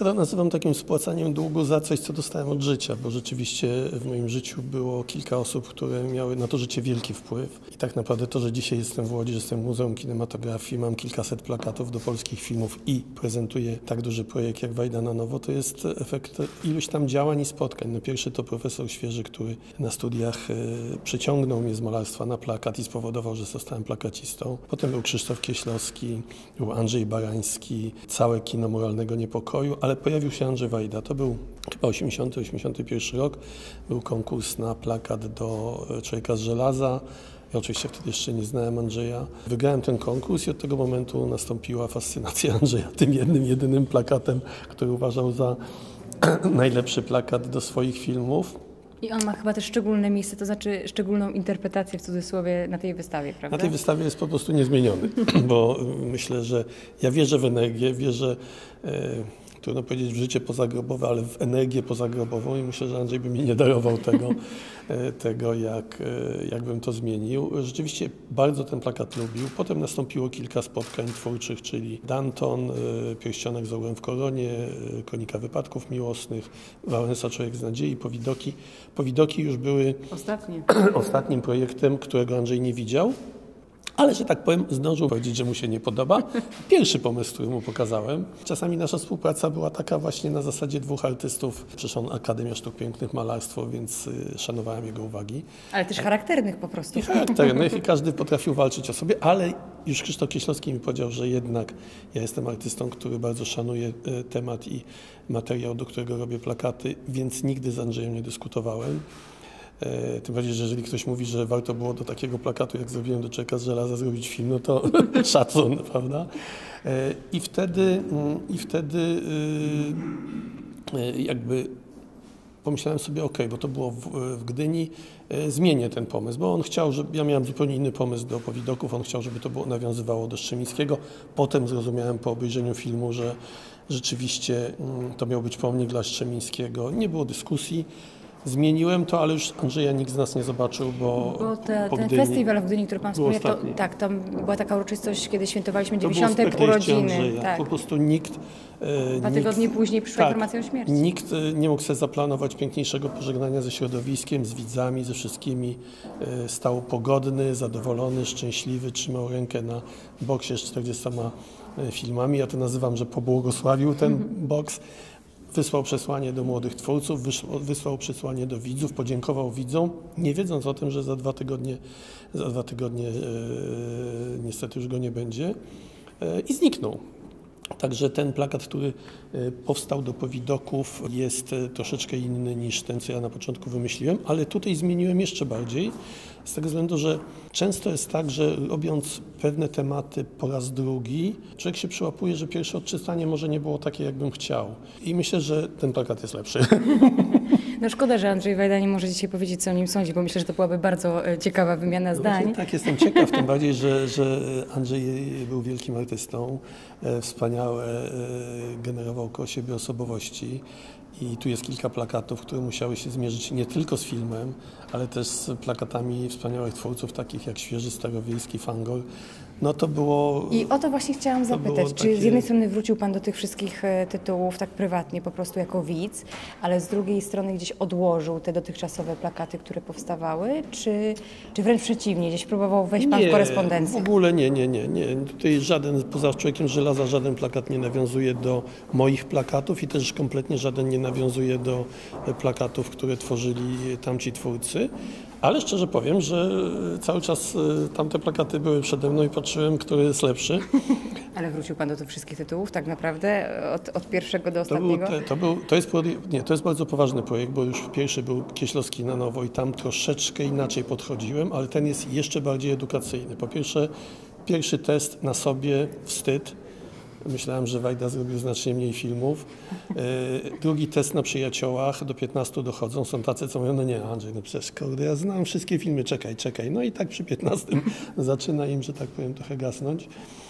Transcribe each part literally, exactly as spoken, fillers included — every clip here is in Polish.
Ja to nazywam takim spłacaniem długu za coś, co dostałem od życia, bo rzeczywiście w moim życiu było kilka osób, które miały na to życie wielki wpływ. I tak naprawdę to, że dzisiaj jestem w Łodzi, że jestem w Muzeum Kinematografii, mam kilkaset plakatów do polskich filmów i prezentuję tak duży projekt jak Wajda na nowo, to jest efekt iluś tam działań i spotkań. No pierwszy to profesor Świeży, który na studiach y, przyciągnął mnie z malarstwa na plakat i spowodował, że zostałem plakacistą. Potem był Krzysztof Kieślowski, był Andrzej Barański, całe kino moralnego niepokoju, ale pojawił się Andrzej Wajda. To był chyba osiemdziesiąty osiemdziesiąty pierwszy rok. Był konkurs na plakat do Człowieka z żelaza. Ja oczywiście wtedy jeszcze nie znałem Andrzeja. Wygrałem ten konkurs i od tego momentu nastąpiła fascynacja Andrzeja tym jednym, jedynym plakatem, który uważał za najlepszy plakat do swoich filmów. I on ma chyba też szczególne miejsce, to znaczy szczególną interpretację w cudzysłowie na tej wystawie, prawda? Na tej wystawie jest po prostu niezmieniony, bo myślę, że ja wierzę w energię, wierzę, e, trudno powiedzieć w życie pozagrobowe, ale w energię pozagrobową i myślę, że Andrzej by mi nie darował tego, e, tego jak, e, jakbym to zmienił. Rzeczywiście bardzo ten plakat lubił. Potem nastąpiło kilka spotkań twórczych, czyli Danton, e, Pierścionek z orłem w koronie, e, Kronika wypadków miłosnych, Wałęsa Człowiek z nadziei, Powidoki. Powidoki już były Ostatnie. ostatnim projektem, którego Andrzej nie widział. Ale, że tak powiem, zdążył powiedzieć, że mu się nie podoba. Pierwszy pomysł, który mu pokazałem. Czasami nasza współpraca była taka właśnie na zasadzie dwóch artystów. Przecież on Akademia Sztuk Pięknych, malarstwo, więc y, szanowałem jego uwagi. Ale też charakternych po prostu. I charakternych i każdy potrafił walczyć o sobie, ale już Krzysztof Kieślowski mi powiedział, że jednak ja jestem artystą, który bardzo szanuje y, temat i materiał, do którego robię plakaty, więc nigdy z Andrzejem nie dyskutowałem. Tym bardziej, że jeżeli ktoś mówi, że warto było do takiego plakatu, jak zrobiłem do Człowieka z żelaza, zrobić film, no to szacun, prawda? I wtedy, i wtedy jakby pomyślałem sobie, ok, bo to było w, w Gdyni, zmienię ten pomysł, bo on chciał, żeby ja miałem zupełnie inny pomysł do Powidoków, on chciał, żeby to było nawiązywało do Strzemińskiego. Potem zrozumiałem po obejrzeniu filmu, że rzeczywiście to miał być pomnik dla Strzemińskiego. Nie było dyskusji. Zmieniłem to, ale już Andrzeja nikt z nas nie zobaczył, bo, bo te, po ten Gdyni festiwal w Gdyni, który Pan wspomniał, to, tak, tam była taka uroczystość, kiedy świętowaliśmy dziewięćdziesiąte urodziny. Tak. Po prostu nikt... Dwa nikt, tygodnie później przyszła tak, informacja o śmierci. Nikt nie mógł sobie zaplanować piękniejszego pożegnania ze środowiskiem, z widzami, ze wszystkimi. Stał pogodny, zadowolony, szczęśliwy, trzymał rękę na boksie z czterdziestoma filmami. Ja to nazywam, że pobłogosławił ten mm-hmm. boks. Wysłał przesłanie do młodych twórców, wysłał przesłanie do widzów, podziękował widzom, nie wiedząc o tym, że za dwa tygodnie, za dwa tygodnie e, niestety już go nie będzie e, i zniknął. Także ten plakat, który powstał do Powidoków, jest troszeczkę inny niż ten, co ja na początku wymyśliłem, ale tutaj zmieniłem jeszcze bardziej, z tego względu, że często jest tak, że robiąc pewne tematy po raz drugi, człowiek się przyłapuje, że pierwsze odczytanie może nie było takie, jakbym chciał. I myślę, że ten plakat jest lepszy. No szkoda, że Andrzej Wajda nie może dzisiaj powiedzieć, co o nim sądzi, bo myślę, że to byłaby bardzo ciekawa wymiana zdań. No tak, jestem ciekaw, tym bardziej, że, że Andrzej był wielkim artystą, wspaniałe, generował koło siebie osobowości. I tu jest kilka plakatów, które musiały się zmierzyć nie tylko z filmem, ale też z plakatami wspaniałych twórców, takich jak Świeży, Starowiejski, Fangor. No to było... I o to właśnie chciałam zapytać. Czy takie... z jednej strony wrócił Pan do tych wszystkich tytułów tak prywatnie, po prostu jako widz, ale z drugiej strony gdzieś odłożył te dotychczasowe plakaty, które powstawały, czy, czy wręcz przeciwnie, gdzieś próbował wejść Pan nie, w korespondencję? w ogóle nie, nie, nie, nie. Tutaj żaden, poza Człowiekiem z żelaza, żaden plakat nie nawiązuje do moich plakatów i też kompletnie żaden nie nawiązuje do plakatów, które tworzyli tamci twórcy. Ale szczerze powiem, że cały czas tamte plakaty były przede mną i patrzyłem, który jest lepszy. Ale wrócił Pan do tych wszystkich tytułów tak naprawdę? Od, od pierwszego do to ostatniego? Był, to, był, to, jest, nie, to jest bardzo poważny projekt, bo już pierwszy był Kieślowski na nowo i tam troszeczkę inaczej podchodziłem, ale ten jest jeszcze bardziej edukacyjny. Po pierwsze, pierwszy test na sobie, wstyd. Myślałem, że Wajda zrobił znacznie mniej filmów. Drugi test na przyjaciołach, do piętnastu dochodzą, są tacy, co mówią, no nie Andrzej, no przecież kurde, ja znam wszystkie filmy, czekaj, czekaj. No i tak przy piętnastym zaczyna im, że tak powiem, trochę gasnąć.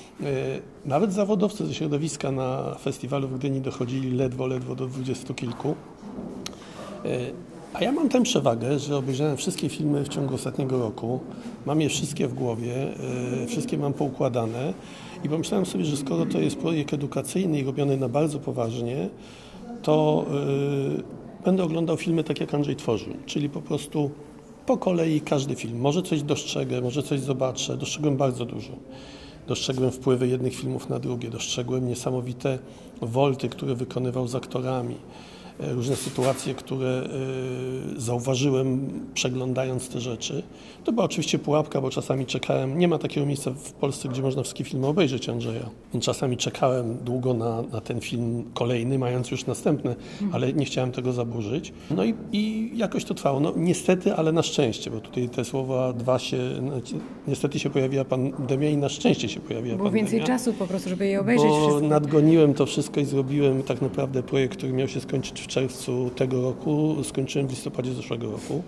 Nawet zawodowcy ze środowiska na festiwalu w Gdyni dochodzili ledwo, ledwo do dwudziestu kilku. A ja mam tę przewagę, że obejrzałem wszystkie filmy w ciągu ostatniego roku, mam je wszystkie w głowie, yy, wszystkie mam poukładane i pomyślałem sobie, że skoro to jest projekt edukacyjny i robiony na bardzo poważnie, to yy, będę oglądał filmy tak, jak Andrzej tworzył, czyli po prostu po kolei każdy film. Może coś dostrzegę, może coś zobaczę, dostrzegłem bardzo dużo. Dostrzegłem wpływy jednych filmów na drugie, dostrzegłem niesamowite wolty, które wykonywał z aktorami. Różne sytuacje, które y, zauważyłem przeglądając te rzeczy. To była oczywiście pułapka, bo czasami czekałem, nie ma takiego miejsca w Polsce, gdzie można wszystkie filmy obejrzeć Andrzeja. Więc czasami czekałem długo na, na ten film kolejny, mając już następne, ale nie chciałem tego zaburzyć. No i, i jakoś to trwało. No niestety, ale na szczęście, bo tutaj te słowa dwa się, no, niestety się pojawiła pandemia i na szczęście się pojawiła Było pandemia. więcej czasu po prostu, żeby je obejrzeć Bo wszystkie. nadgoniłem to wszystko i zrobiłem tak naprawdę projekt, który miał się skończyć w czerwcu tego roku, skończyłem w listopadzie zeszłego roku.